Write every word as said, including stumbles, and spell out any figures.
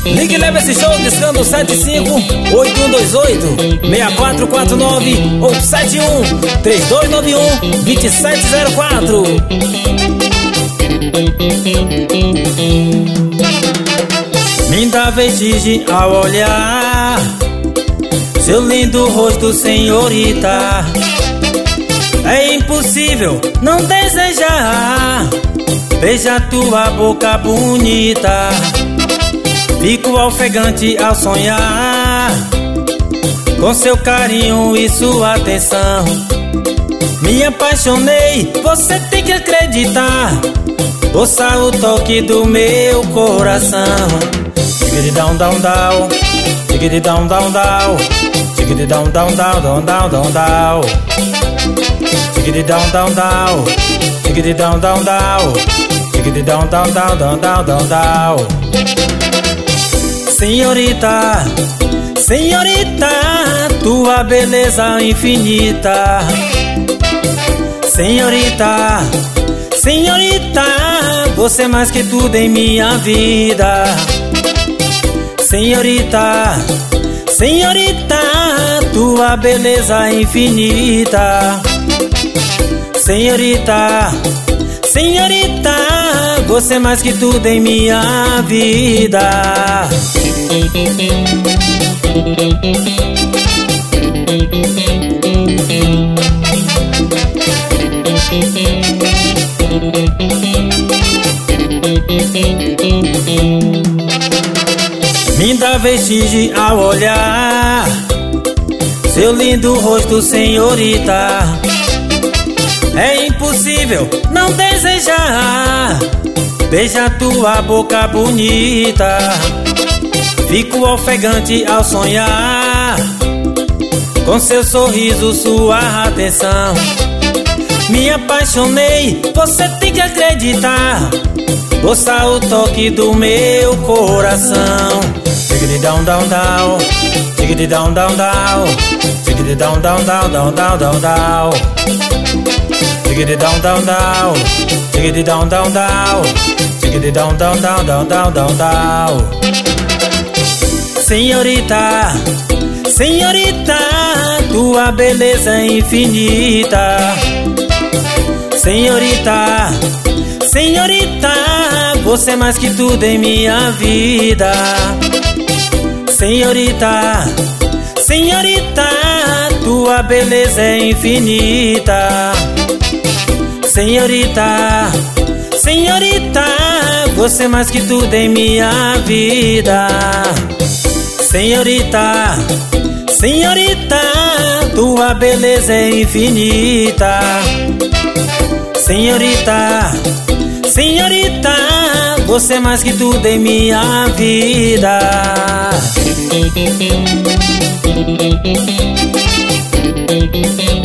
Ligue e leve esse show discando sete cinco oito um dois oito seis quatro quatro nove ou sete um três dois nove um dois sete zero quatro. Me dá vertigem ao olhar seu lindo rosto, senhorita. É impossível não desejar beijar tua boca bonita. Fico ofegante ao sonhar com seu carinho e sua atenção. Me apaixonei, você tem que acreditar. Ouça o toque do meu coração. Tigre down down down, tigre down down down, tigre down down down down down down down, tigre down down down, tigre down down down, tigre down down down down down down down. Senhorita, senhorita, tua beleza infinita. Senhorita, senhorita, você é mais que tudo em minha vida. Senhorita, senhorita, tua beleza infinita. Senhorita, senhorita, você é mais que tudo em minha vida. Me dá vestígio ao olhar seu lindo rosto, senhorita. É impossível não desejar beijar tua boca bonita. Fico ofegante ao sonhar com seu sorriso, sua atenção. Me apaixonei, você tem que acreditar. Ouça o toque do meu coração. Tigre down down down, tigre down down down, tigre down down down down down down down, tigre down down down, tigre down down down, tigre down down down down down down down. Senhorita, senhorita, tua beleza é infinita. Senhorita, senhorita, você é mais que tudo em minha vida. Senhorita, senhorita, tua beleza é infinita. Senhorita, senhorita, você é mais que tudo em minha vida. Senhorita, senhorita, tua beleza é infinita. Senhorita, senhorita, você é mais que tudo em minha vida.